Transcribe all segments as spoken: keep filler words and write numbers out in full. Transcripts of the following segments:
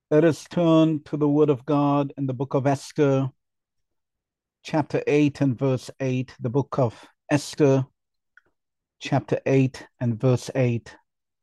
Let us turn to the Word of God in the book of Esther, chapter eight and verse eight. The book of Esther, chapter eight and verse eight.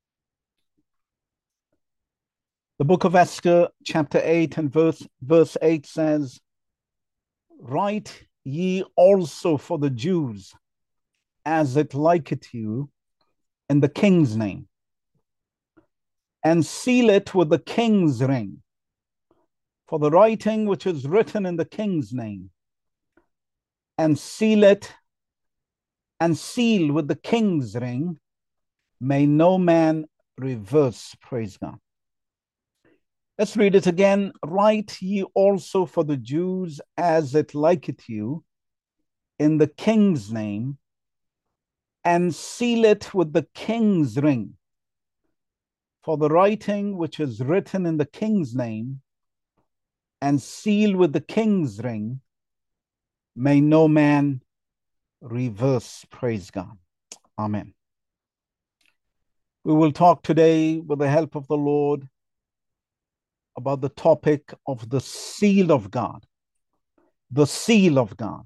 The book of Esther, chapter eight and verse, verse eight says, "Write ye also for the Jews, as it liketh you, in the king's name, and seal it with the king's ring. For the writing which is written in the king's name, and seal it and seal with the king's ring, may no man reverse." Praise God. Let's read it again. "Write ye also for the Jews, as it liketh you, in the king's name, and seal it with the king's ring. For the writing which is written in the king's name, and seal with the king's ring, may no man reverse." Praise God. Amen. We will talk today, with the help of the Lord, about the topic of the seal of God. The seal of God.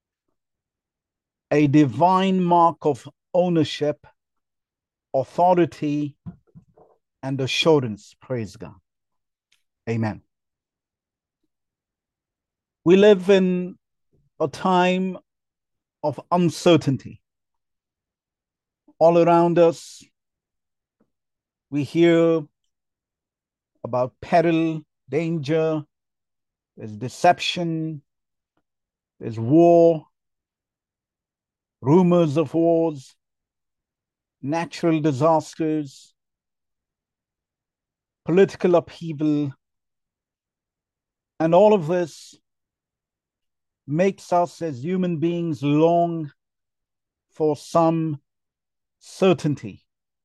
A divine mark of ownership, authority, and assurance. Praise God. Amen. We live in a time of uncertainty. All around us, we hear about peril, danger, there's deception, there's war, rumors of wars, natural disasters, political upheaval, and all of this makes us as human beings long for some certainty,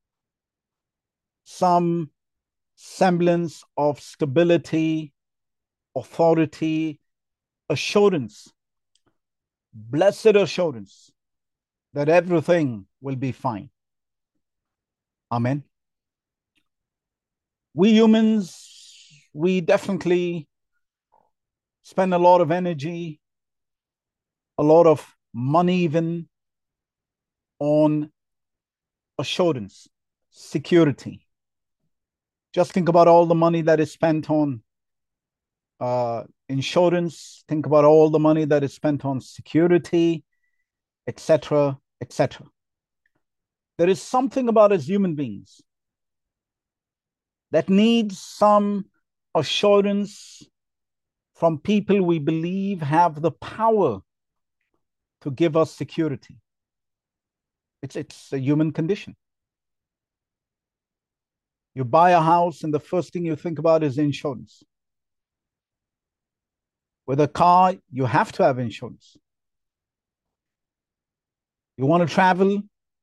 some semblance of stability, authority, assurance, blessed assurance that everything will be fine. Amen. We humans, we definitely spend a lot of energy, a lot of money even, on assurance, security. Just think about all the money that is spent on uh, insurance. Think about all the money that is spent on security, et cetera, et cetera. There is something about us human beings that needs some assurance from people we believe have the power to give us security. It's, it's a human condition. You buy a house, and the first thing you think about is insurance. With a car, you have to have insurance. You want to travel,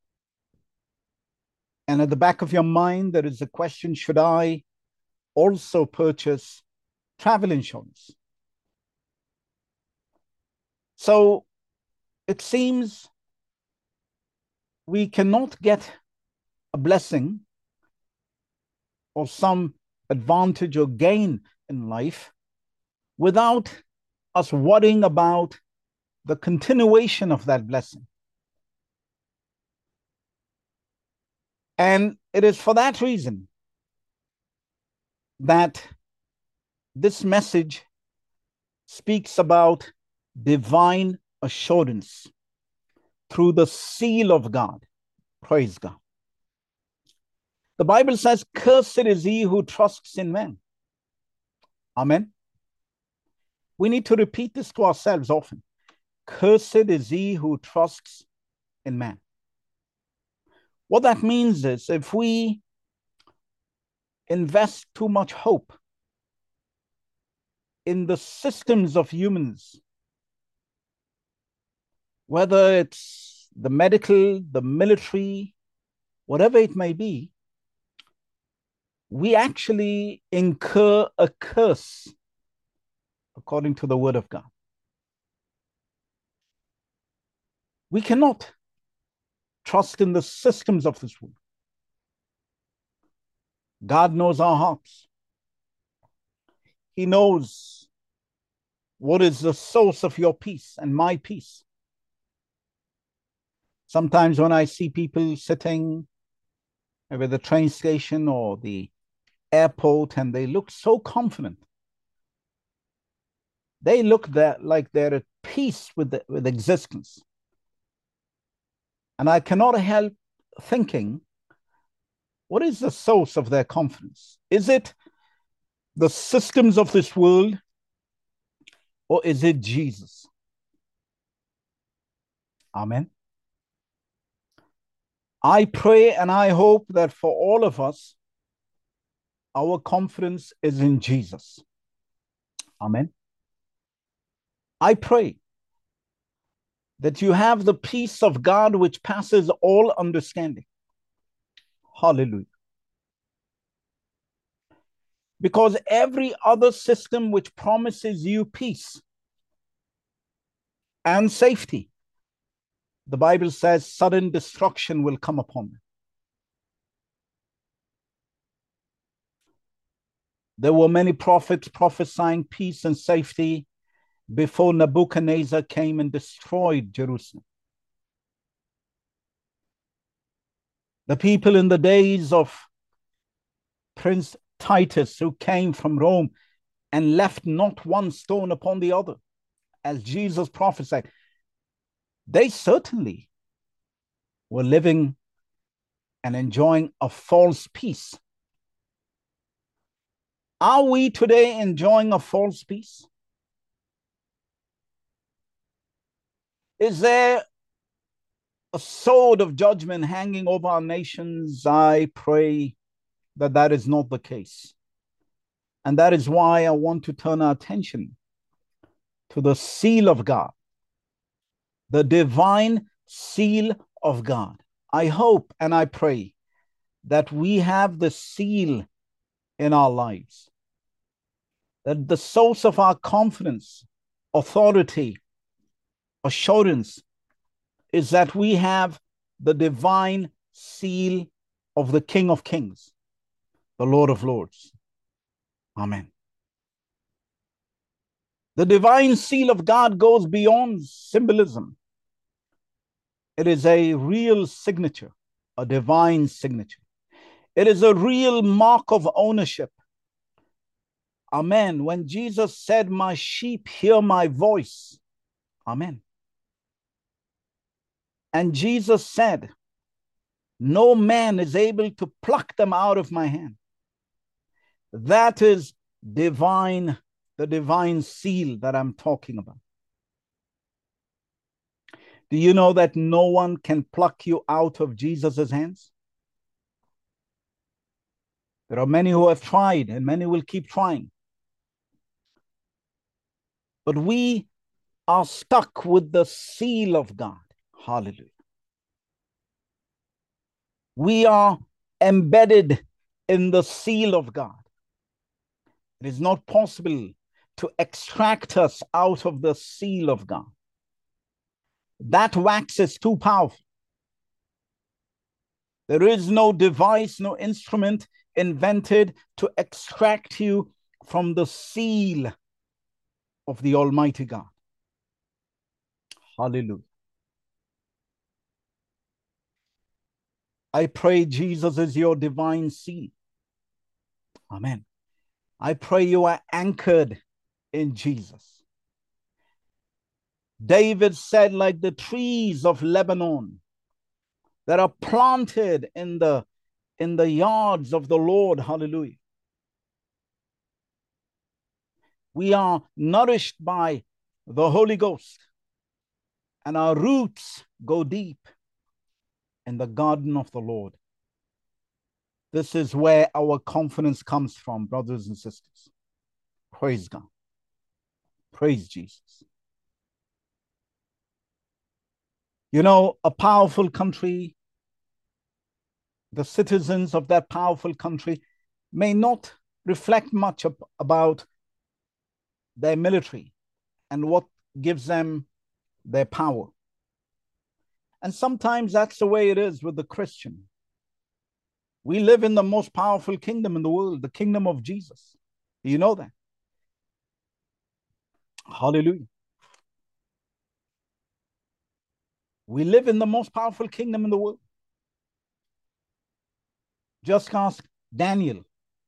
and at the back of your mind, there is a question: should I also purchase travel insurance? So it seems we cannot get a blessing or some advantage or gain in life without us worrying about the continuation of that blessing. And it is for that reason that this message speaks about divine assurance through the seal of God. Praise God. The Bible says, "Cursed is he who trusts in man." Amen. We need to repeat this to ourselves often. Cursed is he who trusts in man. What that means is, if we invest too much hope in the systems of humans, whether it's the medical, the military, whatever it may be, we actually incur a curse according to the word of God. We cannot trust in the systems of this world. God knows our hearts. He knows what is the source of your peace and my peace. Sometimes when I see people sitting at the train station or the airport and they look so confident, they look that like they're at peace with, the, with existence. And I cannot help thinking, what is the source of their confidence? Is it the systems of this world, or is it Jesus? Amen. I pray and I hope that for all of us, our confidence is in Jesus. Amen. I pray that you have the peace of God which passes all understanding. Hallelujah. Because every other system which promises you peace and safety, the Bible says sudden destruction will come upon them. There were many prophets prophesying peace and safety before Nebuchadnezzar came and destroyed Jerusalem. The people in the days of Prince Titus, who came from Rome and left not one stone upon the other, as Jesus prophesied, they certainly were living and enjoying a false peace. Are we today enjoying a false peace? Is there a sword of judgment hanging over our nations? I pray that that is not the case. And that is why I want to turn our attention to the seal of God, the divine seal of God. I hope and I pray that we have the seal in our lives, that the source of our confidence, authority, assurance is that we have the divine seal of the King of Kings, the Lord of Lords. Amen. The divine seal of God goes beyond symbolism. It is a real signature, a divine signature. It is a real mark of ownership. Amen. When Jesus said, "My sheep hear my voice," amen. And Jesus said, "No man is able to pluck them out of my hand." That is divine, the divine seal that I'm talking about. Do you know that no one can pluck you out of Jesus's hands? There are many who have tried, and many will keep trying. But we are stuck with the seal of God. Hallelujah. We are embedded in the seal of God. It is not possible to extract us out of the seal of God. That wax is too powerful. There is no device, no instrument invented to extract you from the seal of the Almighty God. Hallelujah. I pray Jesus is your divine seal. Amen. I pray you are anchored in Jesus. David said, like the trees of Lebanon that are planted in the, in the yards of the Lord. Hallelujah. We are nourished by the Holy Ghost, and our roots go deep in the garden of the Lord. This is where our confidence comes from, brothers and sisters. Praise God. Praise Jesus. You know, a powerful country, the citizens of that powerful country may not reflect much about their military and what gives them their power. And sometimes that's the way it is with the Christian. We live in the most powerful kingdom in the world, the kingdom of Jesus. Do you know that? Hallelujah. We live in the most powerful kingdom in the world. Just ask Daniel.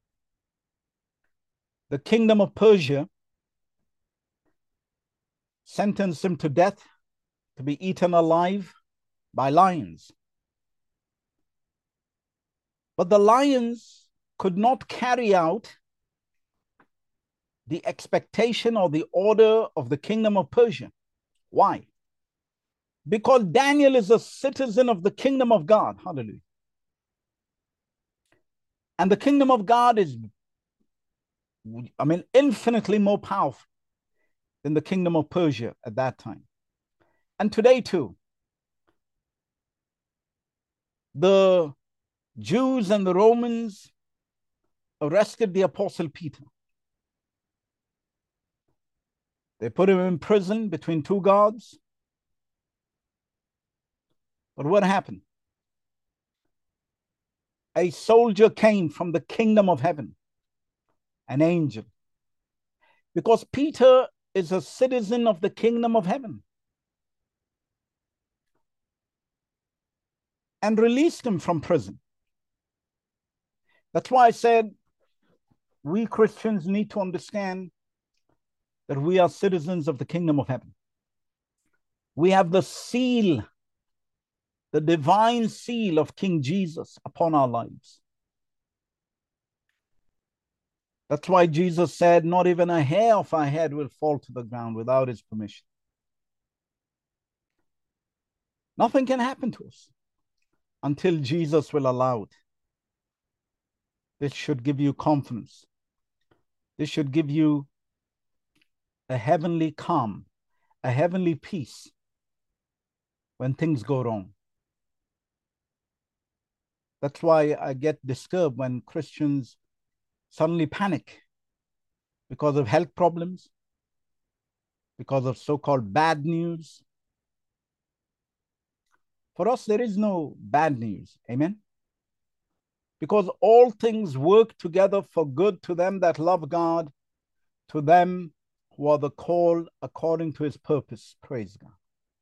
The kingdom of Persia sentenced him to death, to be eaten alive by lions. But the lions could not carry out the expectation or the order of the kingdom of Persia. Why? Because Daniel is a citizen of the kingdom of God. Hallelujah. And the kingdom of God is, I mean, infinitely more powerful than the kingdom of Persia at that time. And today too, the Jews and the Romans arrested the Apostle Peter. They put him in prison between two guards. But what happened? A soldier came from the kingdom of heaven, an angel, because Peter is a citizen of the kingdom of heaven, and released him from prison. That's why I said we Christians need to understand that we are citizens of the kingdom of heaven. We have the seal, the divine seal of King Jesus upon our lives. That's why Jesus said, not even a hair of our head will fall to the ground without his permission. Nothing can happen to us until Jesus will allow it. This should give you confidence. This should give you a heavenly calm, a heavenly peace when things go wrong. That's why I get disturbed when Christians suddenly panic because of health problems, because of so-called bad news. For us, there is no bad news. Amen? Because all things work together for good to them that love God, to them who are the called according to his purpose. Praise God.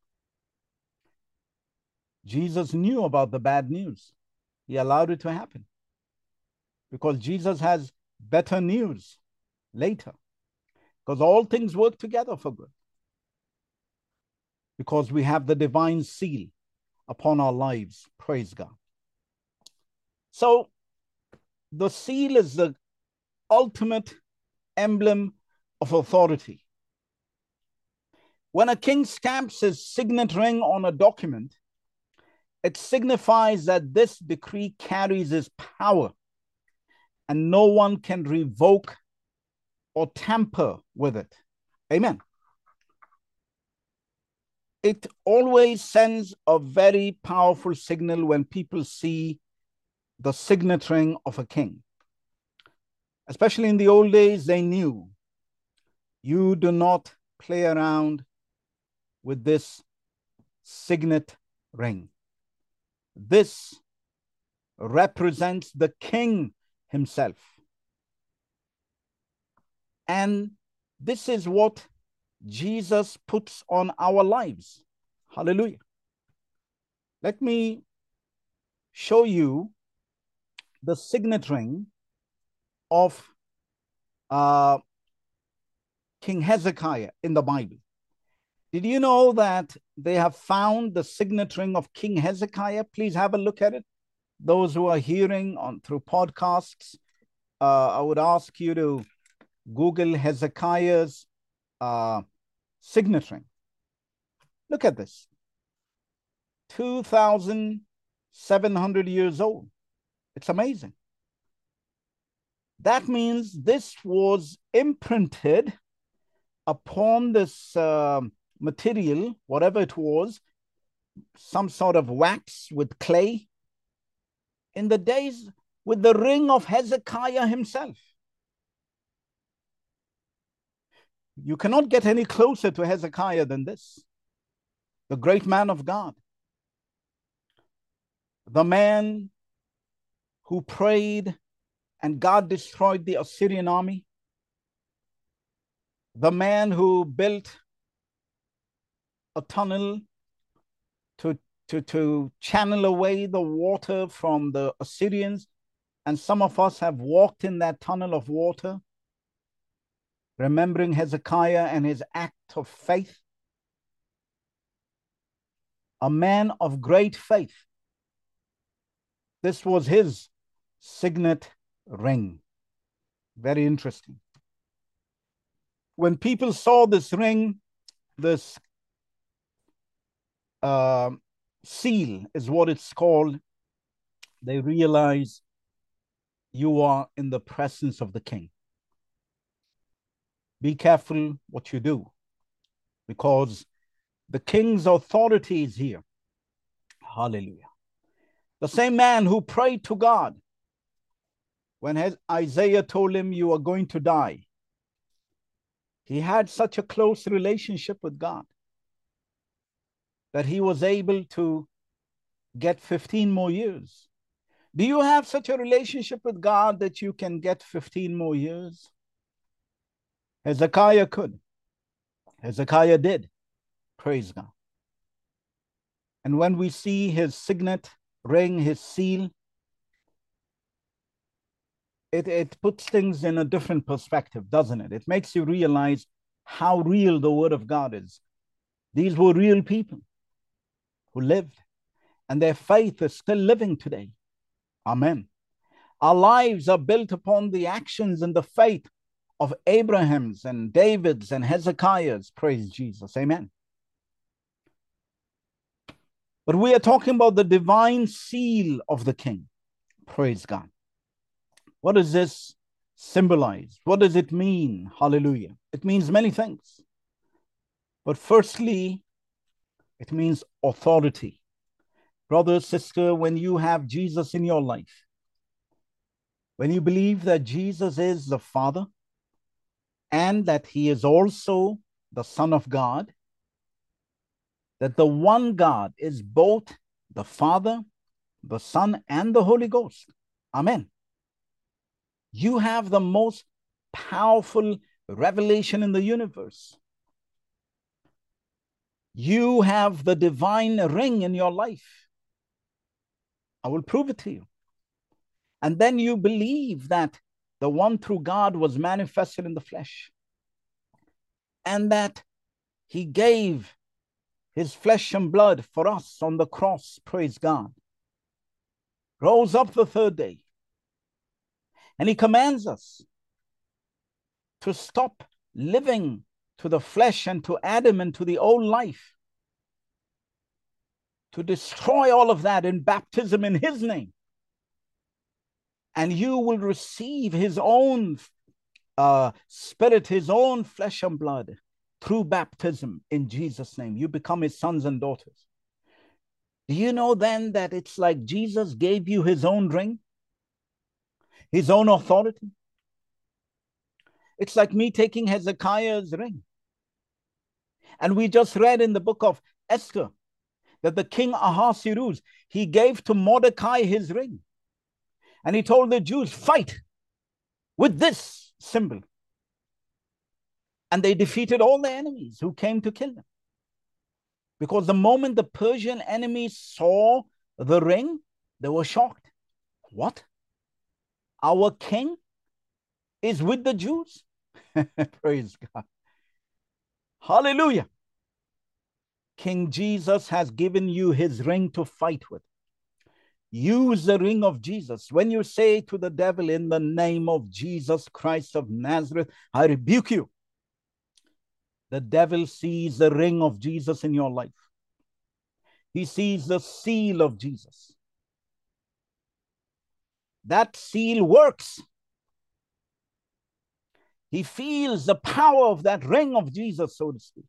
Jesus knew about the bad news. He allowed it to happen because Jesus has better news later, because all things work together for good, because we have the divine seal upon our lives. Praise God. So the seal is the ultimate emblem of authority. When a king stamps his signet ring on a document, it signifies that this decree carries his power and no one can revoke or tamper with it. Amen. It always sends a very powerful signal when people see the signet ring of a king. Especially in the old days, they knew you do not play around with this signet ring. This represents the king himself. And this is what Jesus puts on our lives. Hallelujah. Let me show you the signet ring of uh, King Hezekiah in the Bible. Did you know that they have found the signet ring of King Hezekiah? Please have a look at it. Those who are hearing on through podcasts, uh, I would ask you to Google Hezekiah's uh, signet ring. Look at this. two thousand seven hundred years old. It's amazing. That means this was imprinted upon this uh, material, whatever it was, some sort of wax with clay, in the days with the ring of Hezekiah himself. You cannot get any closer to Hezekiah than this, the great man of God, the man who prayed and God destroyed the Assyrian army, the man who built a tunnel to, to, to channel away the water from the Assyrians. And some of us have walked in that tunnel of water, remembering Hezekiah and his act of faith. A man of great faith. This was his signet ring. Very interesting. When people saw this ring, this uh, seal is what it's called, they realize you are in the presence of the king. Be careful what you do, because the king's authority is here. Hallelujah. The same man who prayed to God when Isaiah told him, you are going to die, he had such a close relationship with God that he was able to get fifteen more years. Do you have such a relationship with God that you can get fifteen more years? Hezekiah could. Hezekiah did. Praise God. And when we see his signet ring, his seal, it, it puts things in a different perspective, doesn't it? It makes you realize how real the word of God is. These were real people who lived, and their faith is still living today. Amen. Our lives are built upon the actions and the faith of Abraham's and David's and Hezekiah's. Praise Jesus. Amen. But we are talking about the divine seal of the king. Praise God. What does this symbolize? What does it mean? Hallelujah. It means many things. But firstly, it means authority. Brother, sister, when you have Jesus in your life, when you believe that Jesus is the Father and that he is also the Son of God, that the one God is both the Father, the Son, and the Holy Ghost. Amen. You have the most powerful revelation in the universe. You have the divine ring in your life. I will prove it to you. And then you believe that the one through God was manifested in the flesh, and that he gave his flesh and blood for us on the cross, praise God, rose up the third day. And he commands us to stop living to the flesh and to Adam and to the old life, to destroy all of that in baptism in his name. And you will receive his own uh, spirit, his own flesh and blood through baptism in Jesus' name. You become his sons and daughters. Do you know then that it's like Jesus gave you his own ring, his own authority? It's like me taking Hezekiah's ring. And we just read in the book of Esther that the king Ahasuerus, he gave to Mordecai his ring. And he told the Jews, fight with this symbol. And they defeated all the enemies who came to kill them. Because the moment the Persian enemies saw the ring, they were shocked. What? Our king is with the Jews? Praise God. Hallelujah. King Jesus has given you his ring to fight with. Use the ring of Jesus. When you say to the devil, in the name of Jesus Christ of Nazareth, I rebuke you, the devil sees the ring of Jesus in your life. He sees the seal of Jesus. That seal works. He feels the power of that ring of Jesus, so to speak.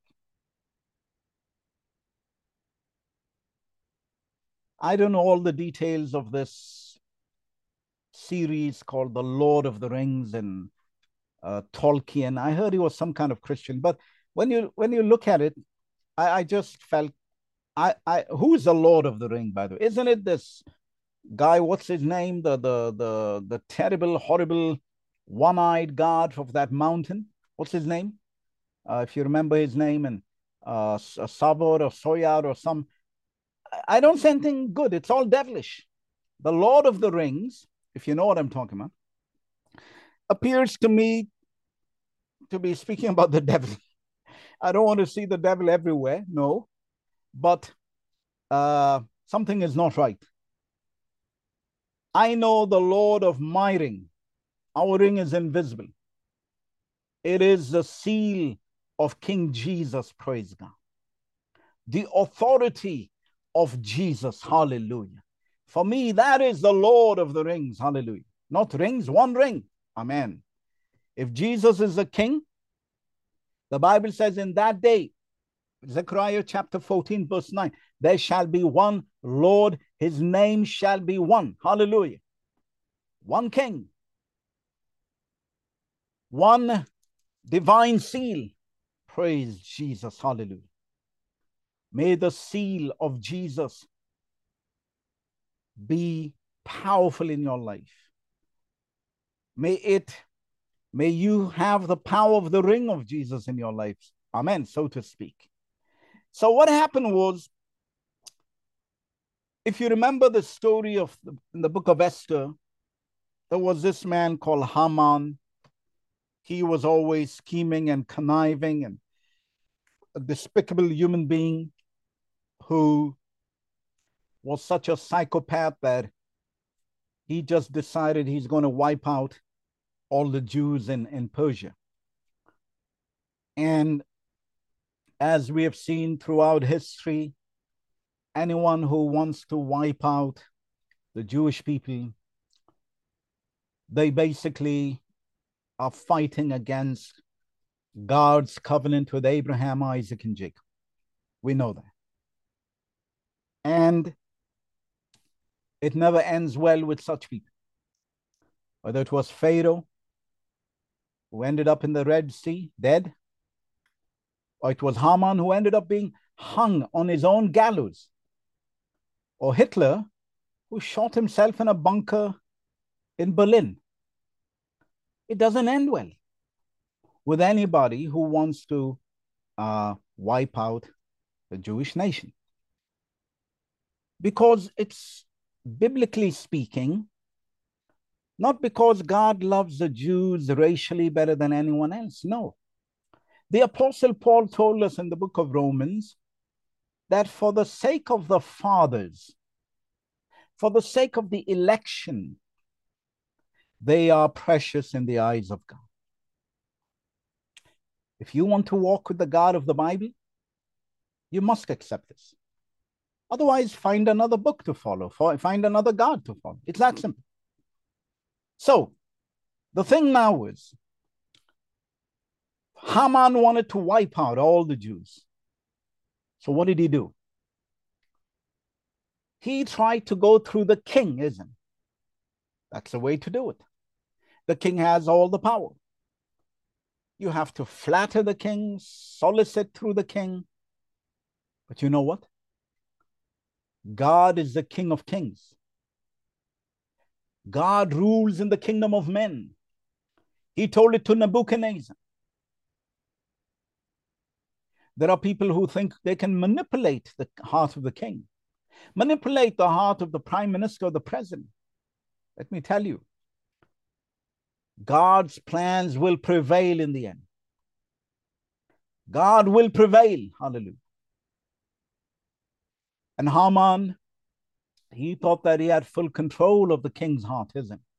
I don't know all the details of this series called The Lord of the Rings and uh, Tolkien. I heard he was some kind of Christian, but when you when you look at it, I, I just felt, I, I who is the Lord of the Ring, by the way? Isn't it this guy, what's his name? The the the the terrible, horrible, one-eyed god of that mountain. What's his name? Uh, if you remember his name, and uh, Savor or Soyar or some, I don't say anything good. It's all devilish. The Lord of the Rings, if you know what I'm talking about, appears to me to be speaking about the devil. I don't want to see the devil everywhere, no, but uh, something is not right. I know the Lord of my ring. Our ring is invisible. It is the seal of King Jesus, praise God. The authority of Jesus, hallelujah. For me, that is the Lord of the rings, hallelujah. Not rings, one ring, amen. If Jesus is the king, the Bible says in that day, Zechariah chapter fourteen, verse nine, there shall be one Lord, his name shall be one, hallelujah. One king, one divine seal, praise Jesus, hallelujah. May the seal of Jesus be powerful in your life. May it, may you have the power of the ring of Jesus in your life. Amen, so to speak. So what happened was, if you remember the story of the, in the book of Esther, there was this man called Haman. He was always scheming and conniving and a despicable human being who was such a psychopath that he just decided he's going to wipe out all the Jews in, in Persia. And as we have seen throughout history, anyone who wants to wipe out the Jewish people, they basically are fighting against God's covenant with Abraham, Isaac, and Jacob. We know that. And it never ends well with such people. Whether it was Pharaoh, who ended up in the Red Sea dead, or it was Haman, who ended up being hung on his own gallows, or Hitler, who shot himself in a bunker in Berlin. It doesn't end well with anybody who wants to uh, wipe out the Jewish nation. Because it's, biblically speaking, not because God loves the Jews racially better than anyone else, no. The Apostle Paul told us in the book of Romans that for the sake of the fathers, for the sake of the election, they are precious in the eyes of God. If you want to walk with the God of the Bible, you must accept this. Otherwise, find another book to follow, find another God to follow. It's that simple. So, the thing now is, Haman wanted to wipe out all the Jews. So what did he do? He tried to go through the king, isn't it? That's the way to do it. The king has all the power. You have to flatter the king, solicit through the king. But you know what? God is the King of kings. God rules in the kingdom of men. He told it to Nebuchadnezzar. There are people who think they can manipulate the heart of the king, manipulate the heart of the prime minister or the president. Let me tell you, God's plans will prevail in the end. God will prevail. Hallelujah. And Haman, he thought that he had full control of the king's heart, isn't it?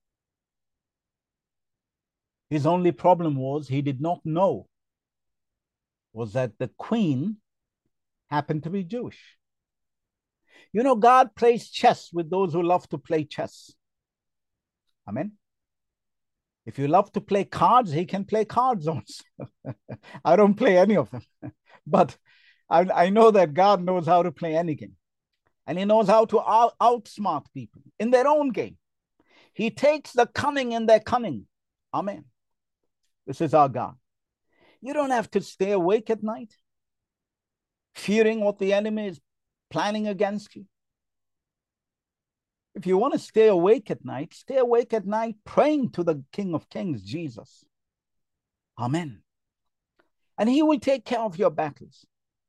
His only problem was he did not know was that the queen happened to be Jewish. You know, God plays chess with those who love to play chess. Amen. If you love to play cards, he can play cards also. I don't play any of them. But I, I know that God knows how to play any game. And he knows how to out, outsmart people in their own game. He takes the cunning in their cunning. Amen. This is our God. You don't have to stay awake at night, fearing what the enemy is planning against you. If you want to stay awake at night, stay awake at night praying to the King of Kings, Jesus. Amen. and he will take care of your battles.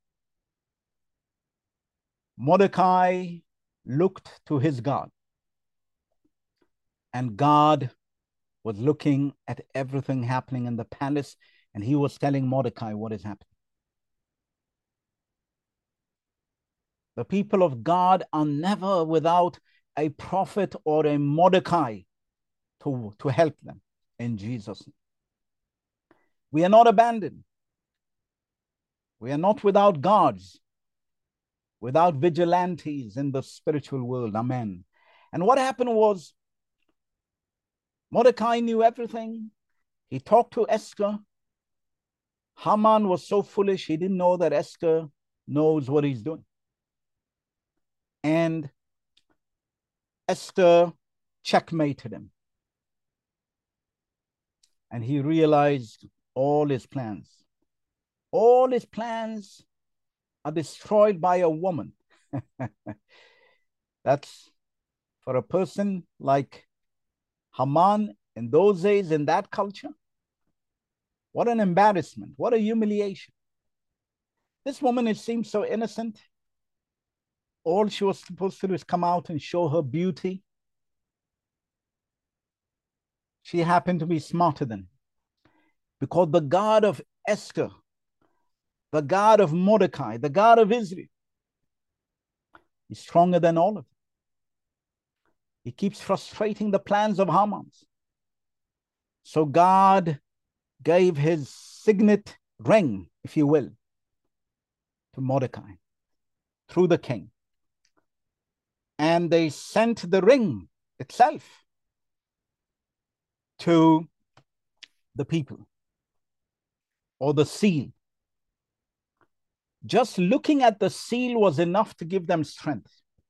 Mordecai looked to his God, and God was looking at everything happening in the palace, and he was telling Mordecai what is happening. The people of God are never without a prophet or a Mordecai to, to help them in Jesus' name. We are not abandoned. We are not without guards, without vigilantes in the spiritual world. Amen. And what happened was Mordecai knew everything. He talked to Esther. Haman was so foolish, he didn't know that Esther knows what he's doing. And Esther checkmated him. And he realized all his plans. All his plans are destroyed by a woman. That's for a person like Haman in those days, in that culture. What an embarrassment. What a humiliation. This woman, it seems so innocent. All she was supposed to do is come out and show her beauty. She happened to be smarter than him. Because the God of Esther, the God of Mordecai, the God of Israel, is stronger than all of them. He keeps frustrating the plans of Haman. So God gave his signet ring, if you will, to Mordecai through the king. And they sent the ring itself to the people, or the seal. Just looking at the seal was enough to give them strength.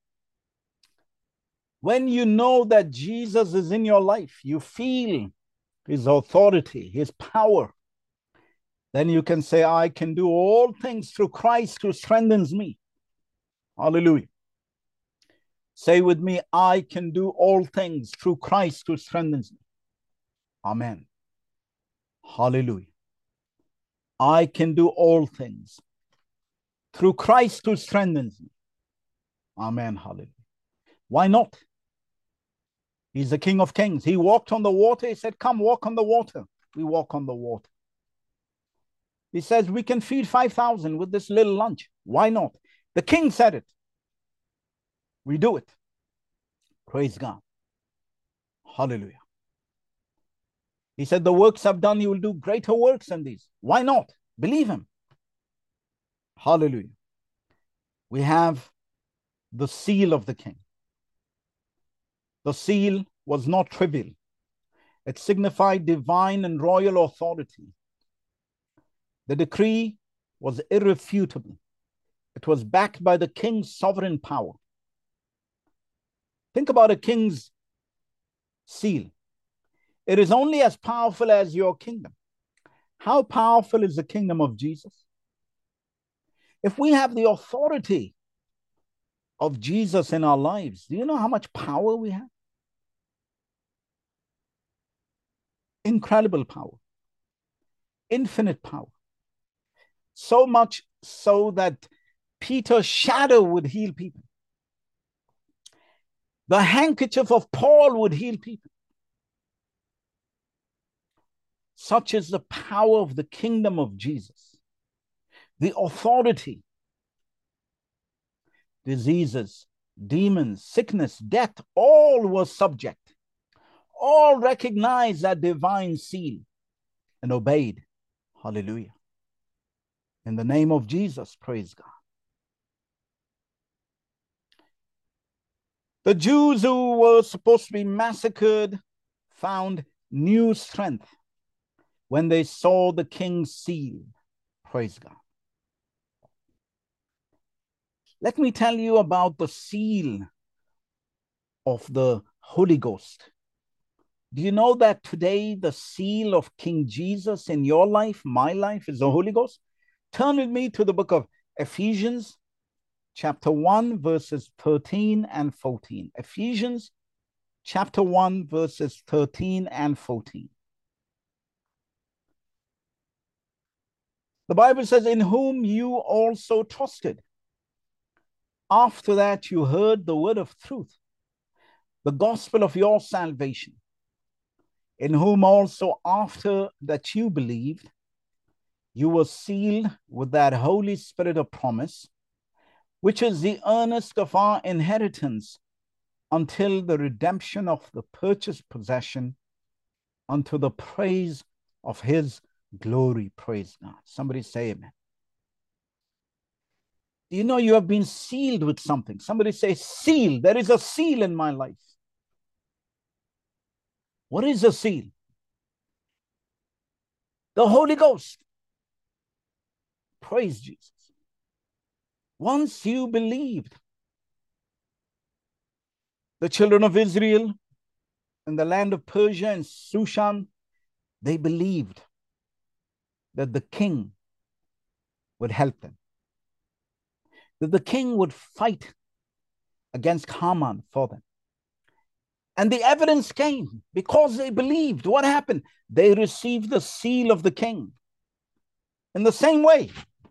When you know that Jesus is in your life, you feel his authority, his power, then you can say, I can do all things through Christ who strengthens me. Hallelujah. Say with me, I can do all things through Christ who strengthens me. Amen. Hallelujah. I can do all things through Christ who strengthens me. Amen. Hallelujah. Why not? He's the King of Kings. He walked on the water. He said, come walk on the water. We walk on the water. He says, we can feed five thousand with this little lunch. Why not? The king said it. We do it. Praise God. Hallelujah. He said, the works I've done, you will do greater works than these. Why not? Believe him. Hallelujah. We have the seal of the king. The seal was not trivial. It signified divine and royal authority. The decree was irrefutable. It was backed by the king's sovereign power. Think about a king's seal. It is only as powerful as your kingdom. How powerful is the kingdom of Jesus? If we have the authority of Jesus in our lives, do you know how much power we have? Incredible power. Infinite power. So much so that Peter's shadow would heal people. The handkerchief of Paul would heal people. Such is the power of the kingdom of Jesus. The authority. Diseases, demons, sickness, death, all were subject. All recognized that divine seal and obeyed. Hallelujah. In the name of Jesus, praise God. The Jews who were supposed to be massacred found new strength when they saw the king's seal. Praise God. Let me tell you about the seal of the Holy Ghost. Do you know that today the seal of King Jesus in your life, my life, is the Holy Ghost? Turn with me to the book of Ephesians, chapter one, verses thirteen and fourteen. Ephesians, chapter one, verses thirteen and fourteen. The Bible says, in whom you also trusted. After that, you heard the word of truth, the gospel of your salvation, in whom also after that you believed, you were sealed with that Holy Spirit of promise, which is the earnest of our inheritance until the redemption of the purchased possession, unto the praise of his glory. Praise God. Somebody say amen. Do you know you have been sealed with something? Somebody say seal. There is a seal in my life. What is a seal? The Holy Ghost. Praise Jesus. Once you believed, the children of Israel in the land of Persia and Shushan, they believed that the king would help them, that the king would fight against Haman for them. And the evidence came because they believed. What happened? They received the seal of the king. In the same way,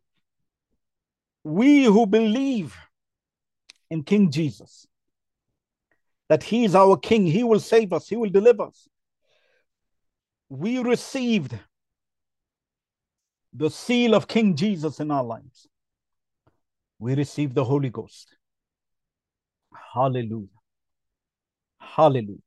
we who believe in King Jesus, that he is our king, he will save us, he will deliver us, we received the seal of King Jesus in our lives. We received the Holy Ghost. Hallelujah. Hallelujah.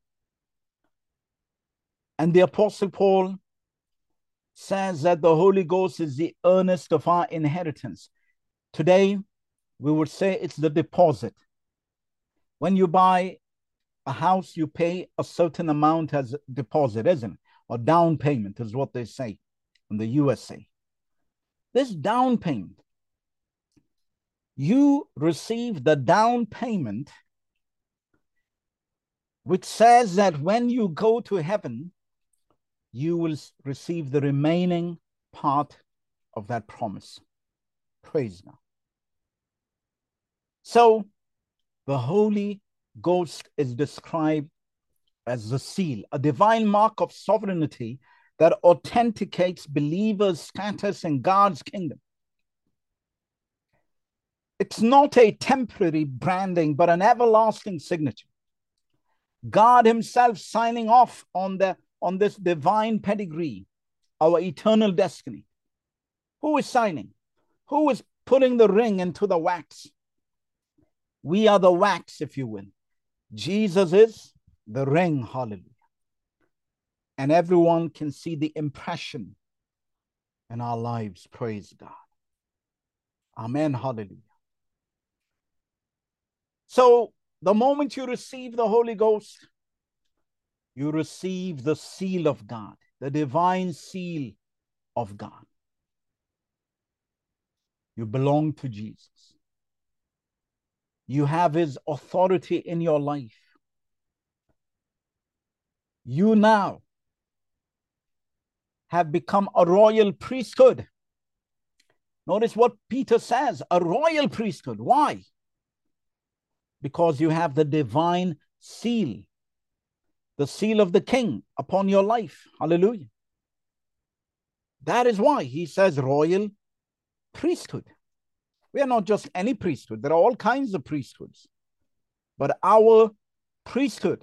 And the Apostle Paul says that the Holy Ghost is the earnest of our inheritance. Today, we would say it's the deposit. When you buy a house, you pay a certain amount as a deposit, isn't it? Or down payment is what they say in the U S A. This down payment, you receive the down payment, which says that when you go to heaven, you will receive the remaining part of that promise. Praise God. So the Holy Ghost is described as the seal, a divine mark of sovereignty that authenticates believers' status in God's kingdom. It's not a temporary branding, but an everlasting signature. God himself signing off on, the, on this divine pedigree, our eternal destiny. Who is signing? Who is putting the ring into the wax? We are the wax, if you will. Jesus is the ring, hallelujah. And everyone can see the impression in our lives, praise God. Amen, hallelujah. So the moment you receive the Holy Ghost, you receive the seal of God, the divine seal of God. You belong to Jesus. You have his authority in your life. You now have become a royal priesthood. Notice what Peter says, a royal priesthood. Why? Because you have the divine seal, the seal of the king upon your life. Hallelujah. That is why he says royal priesthood. We are not just any priesthood. There are all kinds of priesthoods. But our priesthood,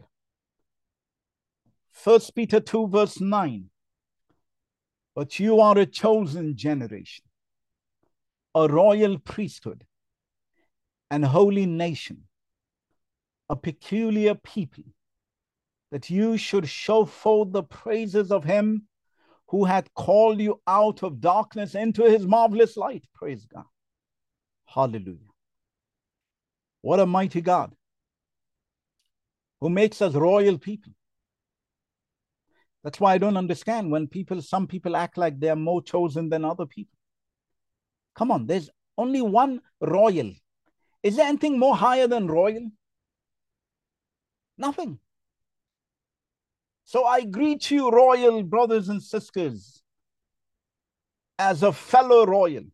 First Peter two verse nine, but you are a chosen generation, a royal priesthood, and holy nation, a peculiar people, that you should show forth the praises of him who hath called you out of darkness into his marvelous light. Praise God. Hallelujah. What a mighty God who makes us royal people. That's why I don't understand when people, some people act like they're more chosen than other people. Come on, there's only one royal. Is there anything more higher than royal? Nothing. So I greet you, royal brothers and sisters, as a fellow royal.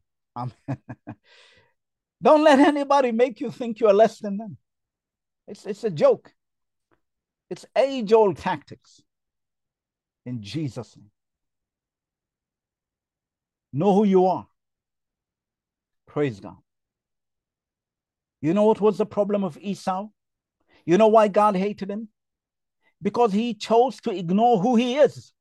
Don't let anybody make you think you are less than them. It's, it's a joke. It's age-old tactics. In Jesus' name. Know who you are. Praise God. You know what was the problem of Esau? You know why God hated him? Because he chose to ignore who he is.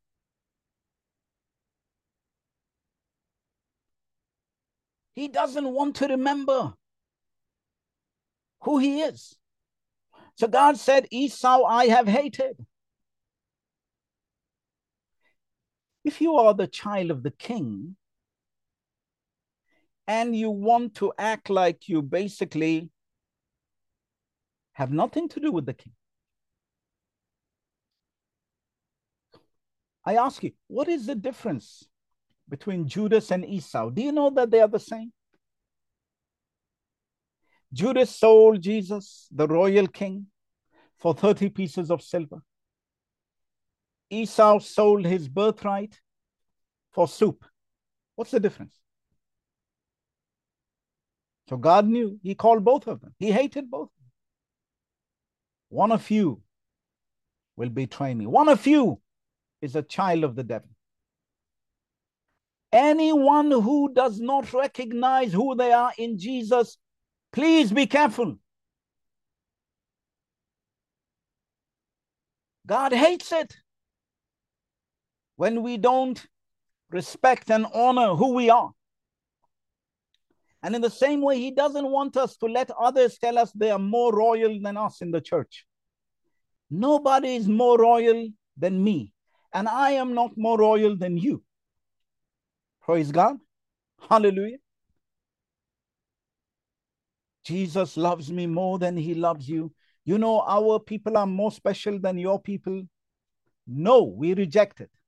He doesn't want to remember who he is. So God said, Esau, I have hated. If you are the child of the king and you want to act like you basically have nothing to do with the king, I ask you, what is the difference between Judas and Esau? Do you know that they are the same? Judas sold Jesus, the royal king, for thirty pieces of silver. Esau sold his birthright for soup. What's the difference? So God knew. He called both of them. He hated both. One of you will betray me. One of you is a child of the devil. Anyone who does not recognize who they are in Jesus, please be careful. God hates it when we don't respect and honor who we are. And in the same way, he doesn't want us to let others tell us they are more royal than us in the church. Nobody is more royal than me, and I am not more royal than you. Praise God. Hallelujah. Jesus loves me more than he loves you. You know, our people are more special than your people. No, we reject it.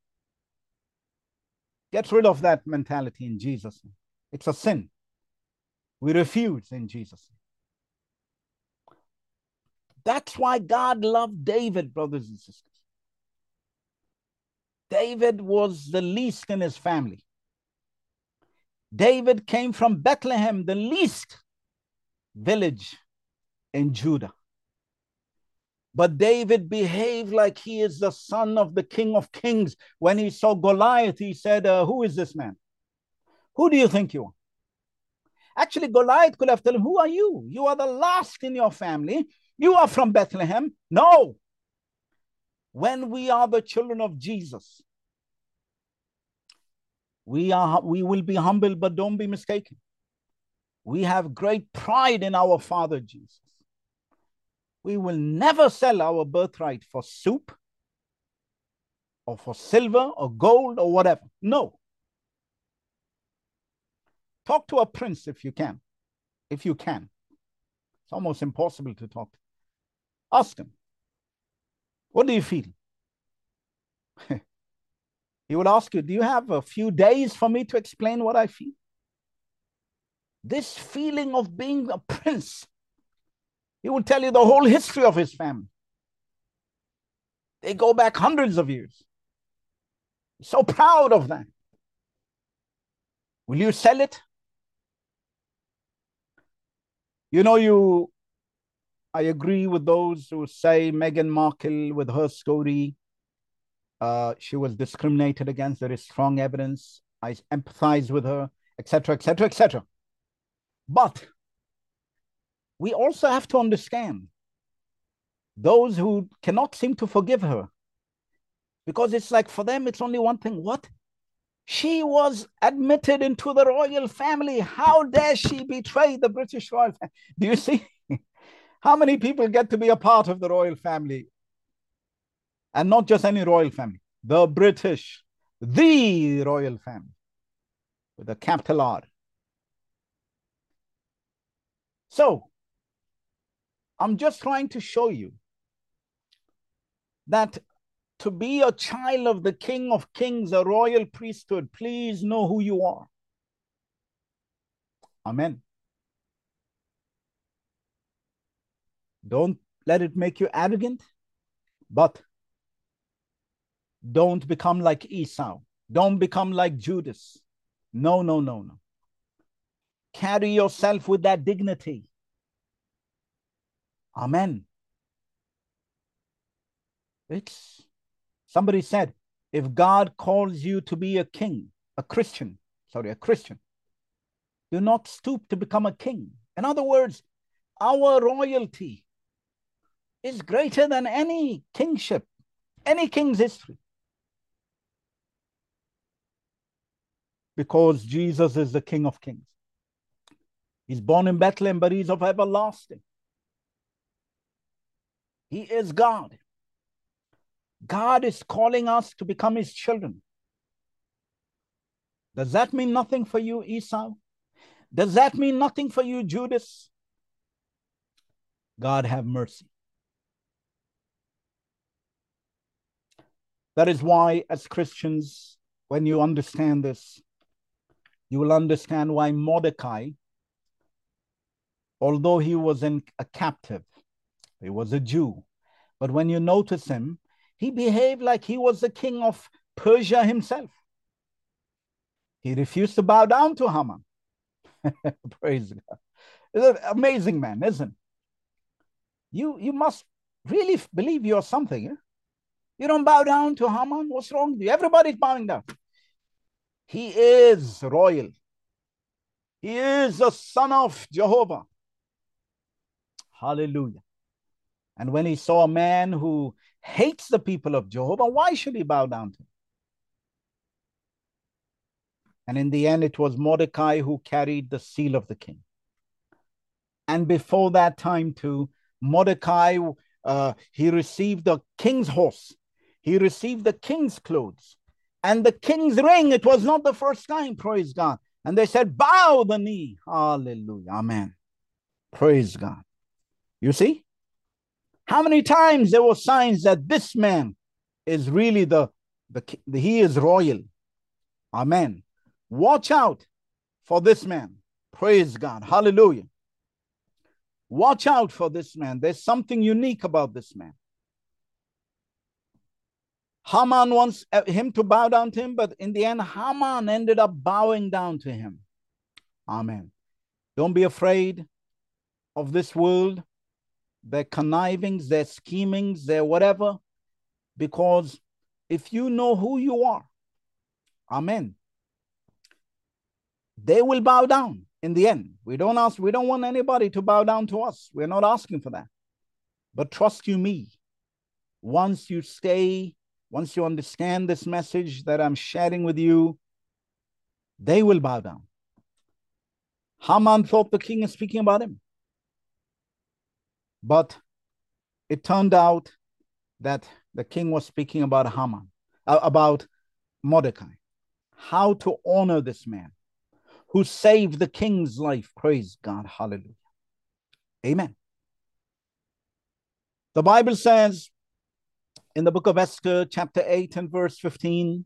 Get rid of that mentality in Jesus' name. It's a sin. We refuse in Jesus' name. That's why God loved David, brothers and sisters. David was the least in his family. David came from Bethlehem, the least village in Judah. But David behaved like he is the son of the King of Kings. When he saw Goliath, he said, uh, who is this man? Who do you think you are? Actually, Goliath could have told him, who are you? You are the last in your family. You are from Bethlehem. No. When we are the children of Jesus, we are we will be humble, but don't be mistaken. We have great pride in our Father Jesus. We will never sell our birthright for soup or for silver or gold or whatever. No. Talk to a prince if you can. If you can. It's almost impossible to talk to. Ask him, what do you feel? He will ask you, do you have a few days for me to explain what I feel? This feeling of being a prince, he will tell you the whole history of his family. They go back hundreds of years. So proud of that. Will you sell it? You know, you, I agree with those who say Meghan Markle, with her story, uh, she was discriminated against. There is strong evidence. I empathize with her, et cetera, et cetera, et cetera. But we also have to understand those who cannot seem to forgive her, because it's like for them, it's only one thing. What? She was admitted into the royal family. How dare she betray the British royal family? Do you see? How many people get to be a part of the royal family? And not just any royal family, the British, the royal family, with a capital R. So, I'm just trying to show you that to be a child of the King of Kings, a royal priesthood, please know who you are. Amen. Don't let it make you arrogant, but don't become like Esau. Don't become like Judas. No, no, no, no. Carry yourself with that dignity. Amen. It's, somebody said, if God calls you to be a king, a Christian, sorry, a Christian, do not stoop to become a king. In other words, our royalty is greater than any kingship, any king's history. Because Jesus is the King of Kings. He's born in Bethlehem, but he's of everlasting. He is God. God is calling us to become his children. Does that mean nothing for you, Esau? Does that mean nothing for you, Judas? God have mercy. That is why, as Christians, when you understand this, you will understand why Mordecai, although he was in a captive, he was a Jew, but when you notice him, he behaved like he was the king of Persia himself. He refused to bow down to Haman. Praise God. It's an amazing man, isn't it? You, you must really believe you're something. Eh? You don't bow down to Haman. What's wrong with you? Everybody's bowing down. He is royal. He is the son of Jehovah. Hallelujah. And when he saw a man who hates the people of Jehovah, why should he bow down to him? And in the end, it was Mordecai who carried the seal of the king. And before that time too, Mordecai, uh, he received the king's horse. He received the king's clothes and the king's ring. It was not the first time, praise God. And they said, bow the knee. Hallelujah. Amen. Praise God. You see? How many times there were signs that this man is really the, the, the he is royal. Amen. Watch out for this man. Praise God. Hallelujah. Watch out for this man. There's something unique about this man. Haman wants him to bow down to him, but in the end, Haman ended up bowing down to him. Amen. Don't be afraid of this world, their connivings, their schemings, their whatever, because if you know who you are, amen, they will bow down in the end. We don't ask, we don't want anybody to bow down to us. We're not asking for that. But trust you me, once you stay, once you understand this message that I'm sharing with you, they will bow down. Haman thought the king is speaking about him. But it turned out that the king was speaking about Haman, uh, about Mordecai. How to honor this man who saved the king's life. Praise God. Hallelujah. Amen. The Bible says in the book of Esther, chapter eight and verse fifteen,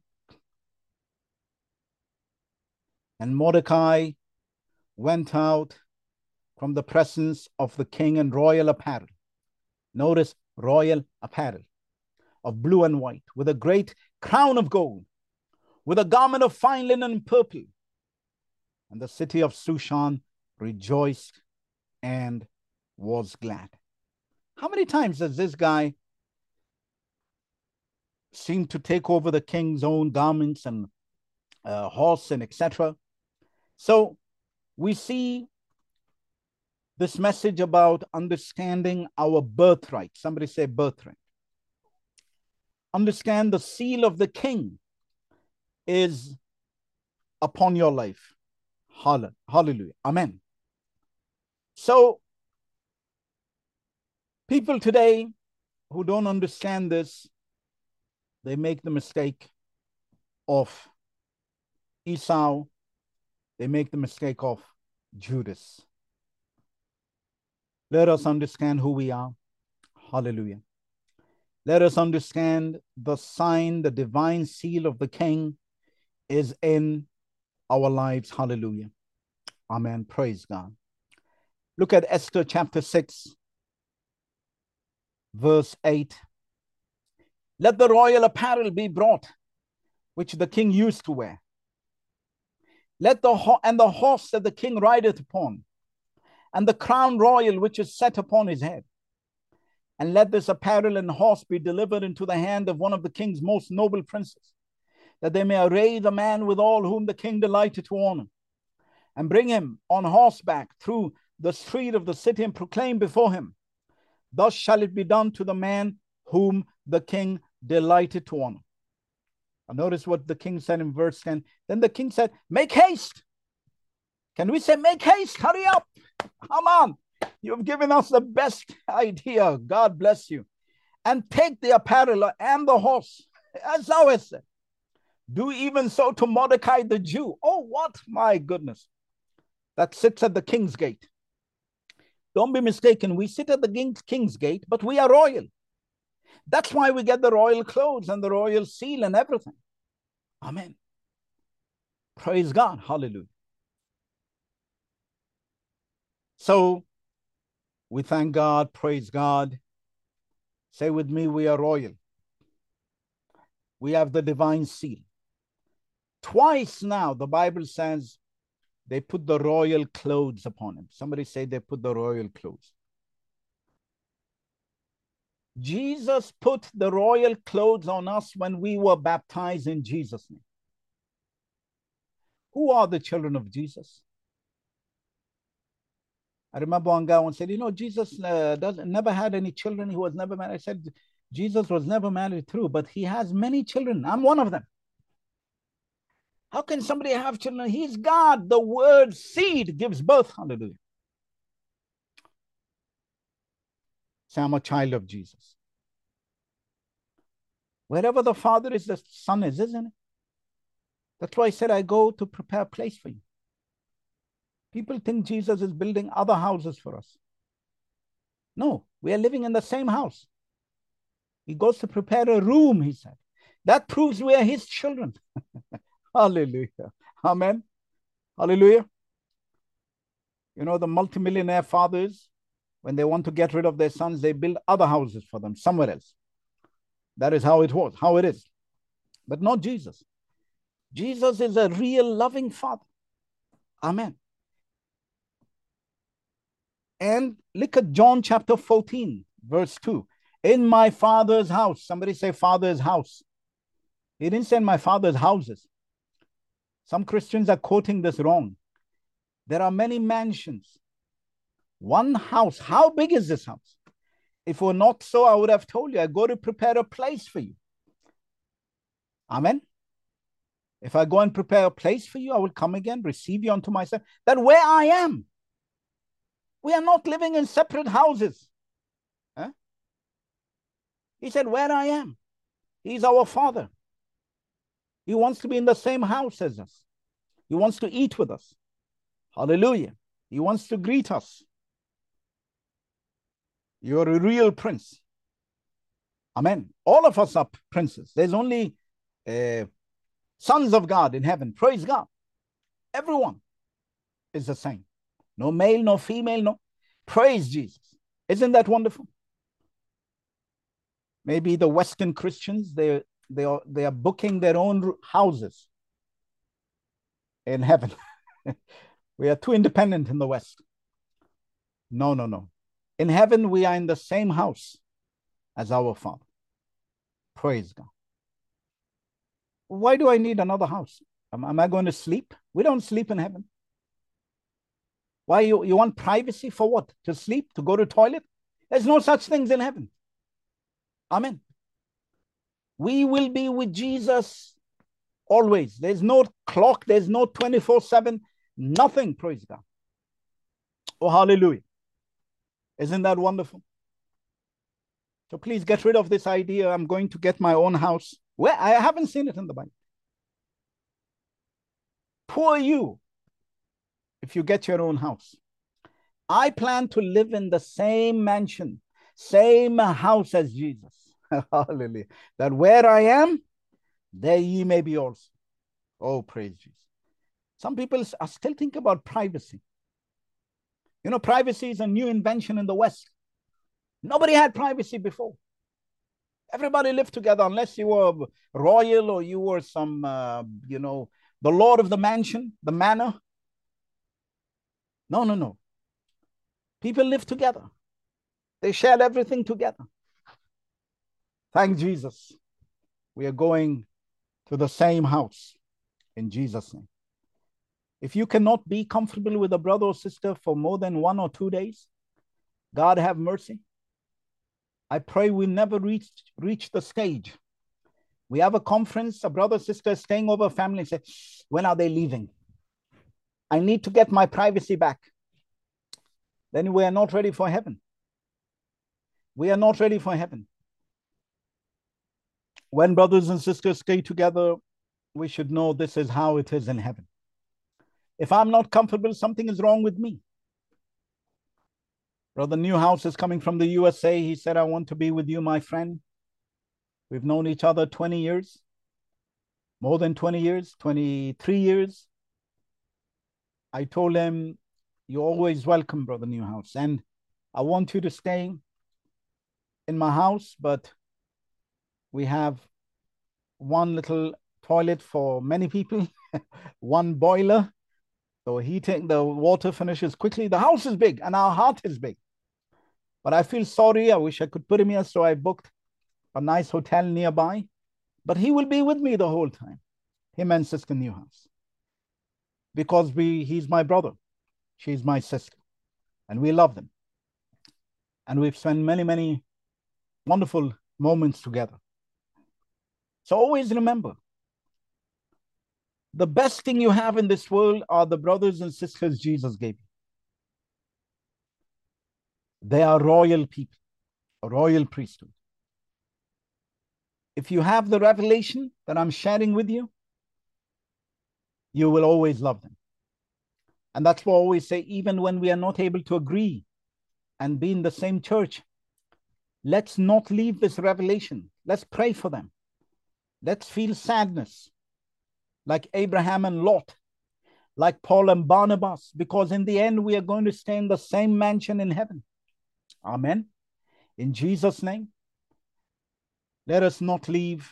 and Mordecai went out from the presence of the king in royal apparel. Notice royal apparel of blue and white, with a great crown of gold, with a garment of fine linen and purple. And the city of Shushan rejoiced and was glad. How many times does this guy seem to take over the king's own garments and uh, horse and et cetera? So we see this message about understanding our birthright. Somebody say birthright. Understand the seal of the king is upon your life. Hallelujah. Amen. So people today who don't understand this, they make the mistake of Esau. They make the mistake of Judas. Let us understand who we are. Hallelujah. Let us understand the sign, the divine seal of the king is in our lives. Hallelujah. Amen. Praise God. Look at Esther chapter six, verse eight. Let the royal apparel be brought, which the king used to wear. Let the ho- and the horse that the king rideth upon, and the crown royal which is set upon his head. And let this apparel and horse be delivered into the hand of one of the king's most noble princes, that they may array the man with all whom the king delighted to honor. and bring him on horseback through the street of the city and proclaim before him, thus shall it be done to the man whom the king delighted to honor. Now notice what the king said in verse ten. Then the king said, make haste. Can we say, make haste, hurry up, come on. You've given us the best idea. God bless you. And take the apparel and the horse, as thou hast said. Do even so to Mordecai the Jew. Oh, what? My goodness. That sits at the king's gate. Don't be mistaken. We sit at the king's gate, but we are royal. That's why we get the royal clothes and the royal seal and everything. Amen. Praise God. Hallelujah. So we thank God. Praise God. Say with me, we are royal. We have the divine seal. Twice now, the Bible says they put the royal clothes upon him. Somebody say they put the royal clothes. Jesus put the royal clothes on us when we were baptized in Jesus' name. Who are the children of Jesus? I remember one guy once said, you know, Jesus uh, doesn't, never had any children. He was never married. I said, Jesus was never married, true, but he has many children. I'm one of them. How can somebody have children? He's God. The word seed gives birth. Hallelujah. Say, I'm a child of Jesus. Wherever the Father is, the Son is, isn't it? That's why I said I go to prepare a place for you. People think Jesus is building other houses for us. No, we are living in the same house. He goes to prepare a room, he said. That proves we are his children. Hallelujah. Amen. Hallelujah. You know, the multimillionaire fathers, when they want to get rid of their sons, they build other houses for them somewhere else. That is how it was, how it is. But not Jesus. Jesus is a real loving father. Amen. And look at John chapter fourteen, verse two. In my Father's house. Somebody say Father's house. He didn't say in my Father's houses. Some Christians are quoting this wrong. There are many mansions. One house. How big is this house? If it were not so, I would have told you, I go to prepare a place for you. Amen. If I go and prepare a place for you, I will come again, receive you unto myself. That where I am, we are not living in separate houses. Huh? He said, where I am. He's our Father. He wants to be in the same house as us. He wants to eat with us. Hallelujah. He wants to greet us. You're a real prince. Amen. All of us are princes. There's only uh, sons of God in heaven. Praise God. Everyone is the same. No male, no female, no. Praise Jesus. Isn't that wonderful? Maybe the Western Christians, they, they, are, they are booking their own houses in heaven. We are too independent in the West. No, no, no. In heaven, we are in the same house as our Father. Praise God. Why do I need another house? Am, am I going to sleep? We don't sleep in heaven. Why you, you want privacy for what? To sleep? To go to toilet? There's no such things in heaven. Amen. We will be with Jesus always. There's no clock. There's no twenty-four seven. Nothing. Praise God. Oh, hallelujah. Isn't that wonderful? So please get rid of this idea. I'm going to get my own house. Where? I haven't seen it in the Bible. Poor you if you get your own house. I plan to live in the same mansion, same house as Jesus. Hallelujah. That where I am, there ye may be also. Oh, praise Jesus. Some people are still thinking about privacy. You know, privacy is a new invention in the West. Nobody had privacy before. Everybody lived together unless you were royal or you were some, uh, you know, the lord of the mansion, the manor. No, no, no. People lived together. They shared everything together. Thank Jesus. We are going to the same house in Jesus' name. If you cannot be comfortable with a brother or sister for more than one or two days, God have mercy. I pray we never reach, reach the stage. We have a conference, a brother or sister is staying over, family say, when are they leaving? I need to get my privacy back. Then we are not ready for heaven. We are not ready for heaven. When brothers and sisters stay together, we should know this is how it is in heaven. If I'm not comfortable, something is wrong with me. Brother Newhouse is coming from the U S A. He said, I want to be with you, my friend. We've known each other twenty years, more than twenty years, twenty-three years. I told him, you're always welcome, Brother Newhouse. And I want you to stay in my house, but we have one little toilet for many people, one boiler. So heating, the water finishes quickly. The house is big and our heart is big. But I feel sorry. I wish I could put him here. So I booked a nice hotel nearby. But he will be with me the whole time, him and Sister Newhouse. Because we, he's my brother. She's my sister. And we love them. And we've spent many, many wonderful moments together. So always remember, the best thing you have in this world are the brothers and sisters Jesus gave you. They are royal people, a royal priesthood. If you have the revelation that I'm sharing with you, you will always love them. And that's why I always say, even when we are not able to agree and be in the same church, let's not leave this revelation. Let's pray for them. Let's feel sadness, like Abraham and Lot, like Paul and Barnabas, because in the end, we are going to stay in the same mansion in heaven. Amen. In Jesus' name, let us not leave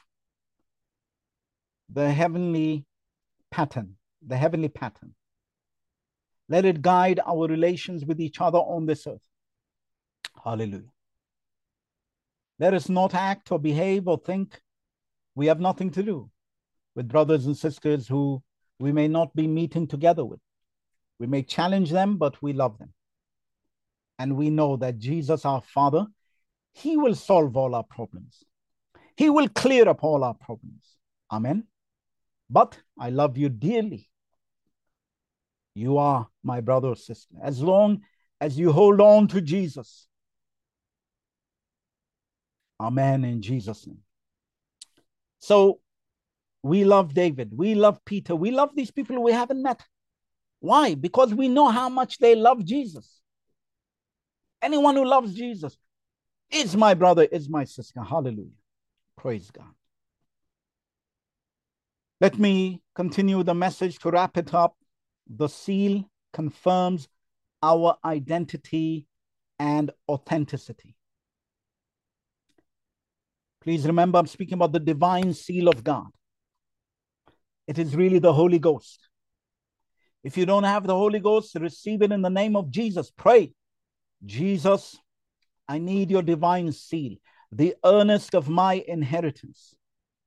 the heavenly pattern, the heavenly pattern. Let it guide our relations with each other on this earth. Hallelujah. Let us not act or behave or think we have nothing to do with brothers and sisters who we may not be meeting together with. We may challenge them, but we love them. And we know that Jesus, our Father, he will solve all our problems. He will clear up all our problems. Amen. But I love you dearly. You are my brother or sister. As long as you hold on to Jesus. Amen, in Jesus' name. So we love David. We love Peter. We love these people we haven't met. Why? Because we know how much they love Jesus. Anyone who loves Jesus is my brother, is my sister. Hallelujah. Praise God. Let me continue the message to wrap it up. The seal confirms our identity and authenticity. Please remember, I'm speaking about the divine seal of God. It is really the Holy Ghost. If you don't have the Holy Ghost, receive it in the name of Jesus. Pray, Jesus, I need your divine seal, the earnest of my inheritance.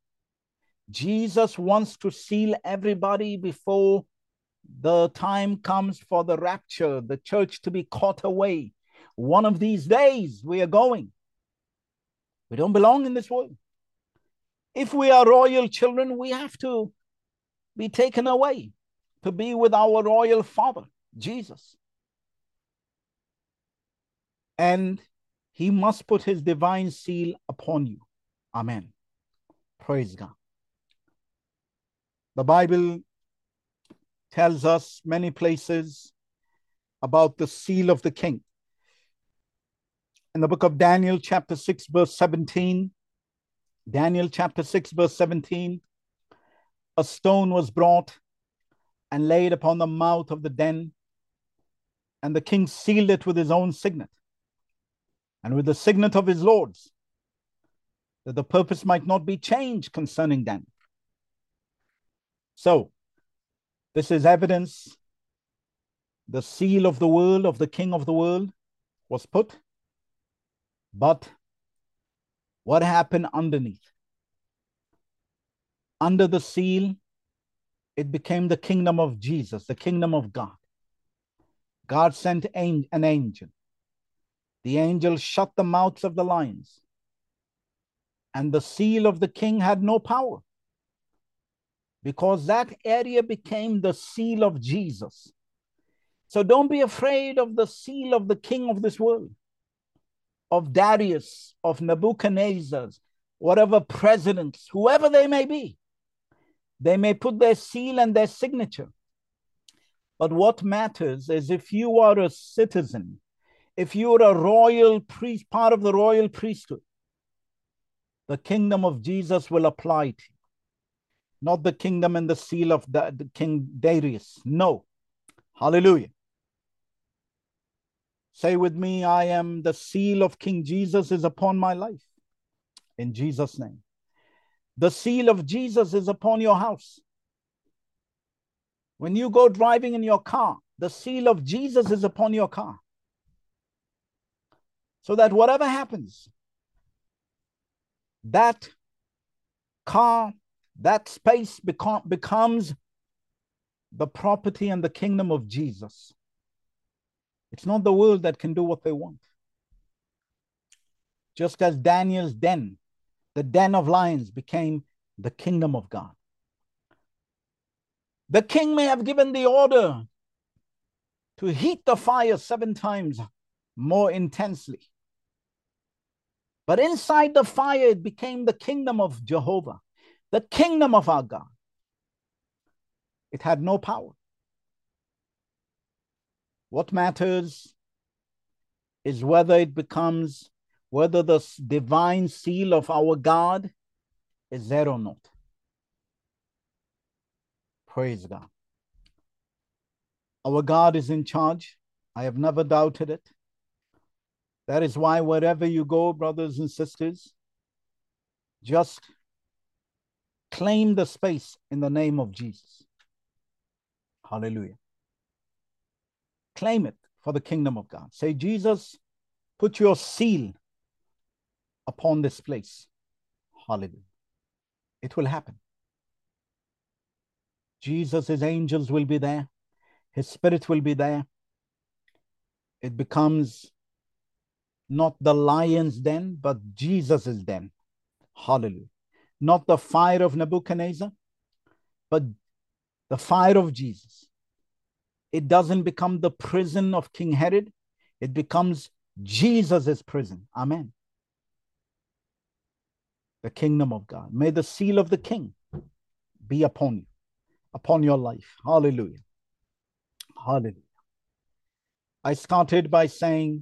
Jesus wants to seal everybody before the time comes for the rapture, the church to be caught away. One of these days we are going. We don't belong in this world. If we are royal children, we have to be taken away to be with our royal Father, Jesus. And he must put his divine seal upon you. Amen. Praise God. The Bible tells us many places about the seal of the king. In the book of Daniel, chapter six, verse seventeen, Daniel chapter six, verse seventeen, a stone was brought and laid upon the mouth of the den, and the king sealed it with his own signet and with the signet of his lords, that the purpose might not be changed concerning Daniel. So, this is evidence. The seal of the world, of the king of the world, was put. But what happened underneath? Under the seal it became the kingdom of Jesus, the kingdom of God. God sent an angel. The angel shut the mouths of the lions, and the seal of the king had no power, because that area became the seal of Jesus. So don't be afraid of the seal of the king of this world, of Darius, of Nebuchadnezzar, whatever presidents, whoever they may be. They may put their seal and their signature. But what matters is if you are a citizen, if you're a royal priest, part of the royal priesthood, the kingdom of Jesus will apply to you. Not the kingdom and the seal of the, the King Darius. No. Hallelujah. Say with me, I am the seal of King Jesus is upon my life. In Jesus' name. The seal of Jesus is upon your house. When you go driving in your car, the seal of Jesus is upon your car. So that whatever happens, that car, that space become, becomes the property and the kingdom of Jesus. It's not the world that can do what they want. Just as Daniel's den, the den of lions, became the kingdom of God. The king may have given the order to heat the fire seven times more intensely. But inside the fire, it became the kingdom of Jehovah, the kingdom of our God. It had no power. What matters is whether it becomes, whether the divine seal of our God is there or not. Praise God. Our God is in charge. I have never doubted it. That is why wherever you go, brothers and sisters, just claim the space in the name of Jesus. Hallelujah. Claim it for the kingdom of God. Say, Jesus, put your seal upon this place. Hallelujah. It will happen. Jesus, his angels will be there. His spirit will be there. It becomes not the lion's den, but Jesus's den. Hallelujah. Not the fire of Nebuchadnezzar, but the fire of Jesus. It doesn't become the prison of King Herod. It becomes Jesus's prison. Amen. The kingdom of God. May the seal of the King be upon you, upon your life. Hallelujah. Hallelujah. I started by saying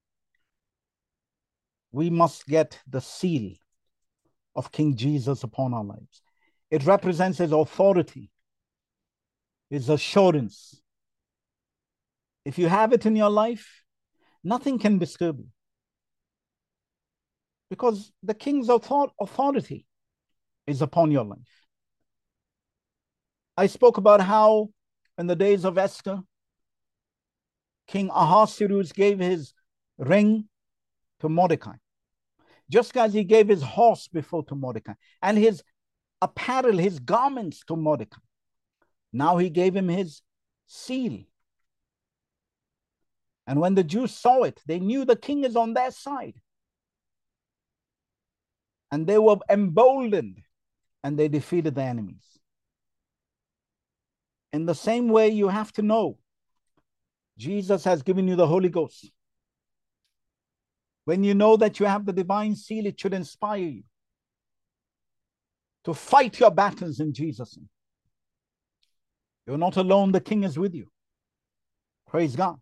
we must get the seal of King Jesus upon our lives. It represents his authority, his assurance. If you have it in your life, nothing can disturb you. Because the king's authority is upon your life. I spoke about how in the days of Esther, King Ahasuerus gave his ring to Mordecai, just as he gave his horse before to Mordecai, and his apparel, his garments to Mordecai. Now he gave him his seal. And when the Jews saw it, they knew the king is on their side. And they were emboldened, and they defeated the enemies. In the same way, you have to know Jesus has given you the Holy Ghost. When you know that you have the divine seal, it should inspire you to fight your battles in Jesus' name. You're not alone. The king is with you. Praise God.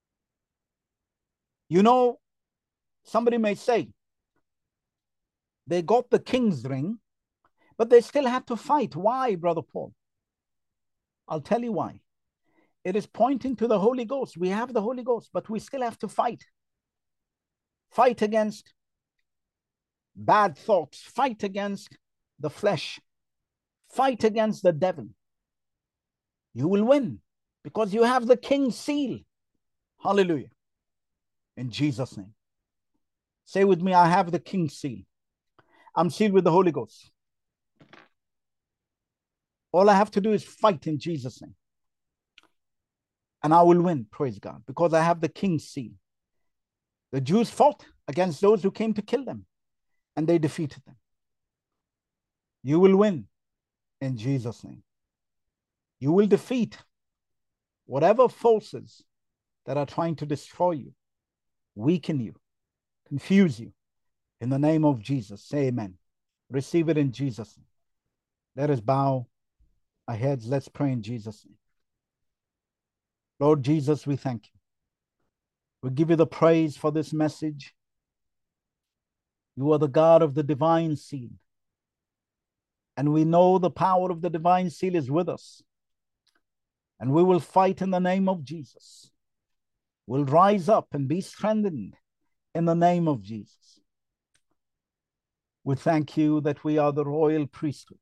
You know, somebody may say, they got the king's ring, but they still had to fight. Why, Brother Paul? I'll tell you why. It is pointing to the Holy Ghost. We have the Holy Ghost, but we still have to fight. Fight against bad thoughts. Fight against the flesh. Fight against the devil. You will win because you have the king's seal. Hallelujah. In Jesus' name. Say with me, I have the king's seal. I'm sealed with the Holy Ghost. All I have to do is fight in Jesus' name. And I will win, praise God, because I have the king's seal. The Jews fought against those who came to kill them, and they defeated them. You will win in Jesus' name. You will defeat whatever forces that are trying to destroy you, weaken you, confuse you. In the name of Jesus, say amen. Receive it in Jesus' name. Let us bow our heads. Let's pray in Jesus' name. Lord Jesus, we thank you. We give you the praise for this message. You are the God of the divine seal. And we know the power of the divine seal is with us. And we will fight in the name of Jesus. We'll rise up and be strengthened in the name of Jesus. We thank you that we are the royal priesthood.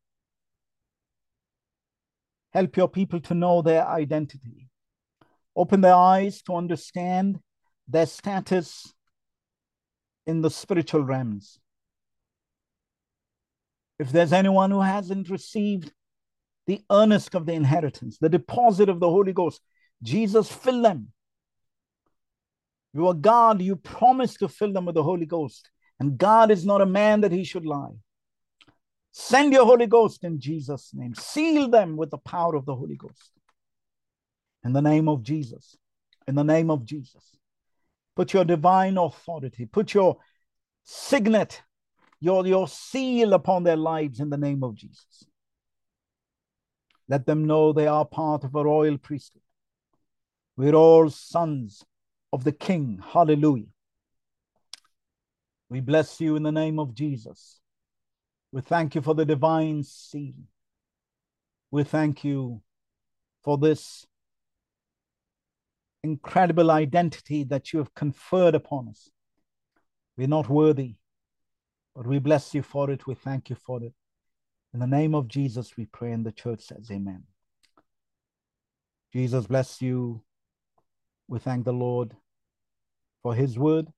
Help your people to know their identity. Open their eyes to understand their status in the spiritual realms. If there's anyone who hasn't received the earnest of the inheritance, the deposit of the Holy Ghost, Jesus, fill them. You are God, you promised to fill them with the Holy Ghost. And God is not a man that he should lie. Send your Holy Ghost in Jesus' name. Seal them with the power of the Holy Ghost. In the name of Jesus. In the name of Jesus. Put your divine authority. Put your signet, your, your seal upon their lives in the name of Jesus. Let them know they are part of a royal priesthood. We're all sons of the King. Hallelujah. We bless you in the name of Jesus. We thank you for the divine seal. We thank you for this incredible identity that you have conferred upon us. We're not worthy, but we bless you for it. We thank you for it. In the name of Jesus, we pray, and the church says amen. Jesus bless you. We thank the Lord for his word.